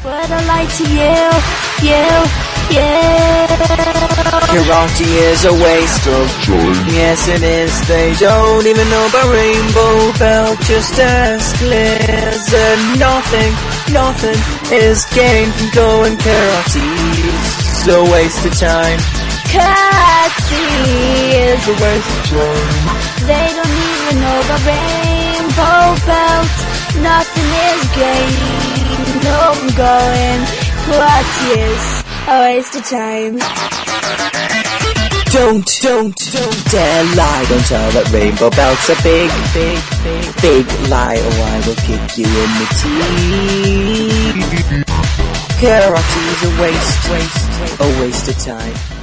But I lie to you. Karate is a waste of time. Yes it is, they don't even know about rainbow belt. Just ask Liz, and nothing is gained from going karate. It's a waste of time. Karate is It's a waste of time. They don't even know about rainbow belt. Nothing is gained. No, I'm going. Karate is a waste of time. Don't dare lie. Don't tell that rainbow belt's a big lie, or I will kick you in the teeth. Karate's a waste of time.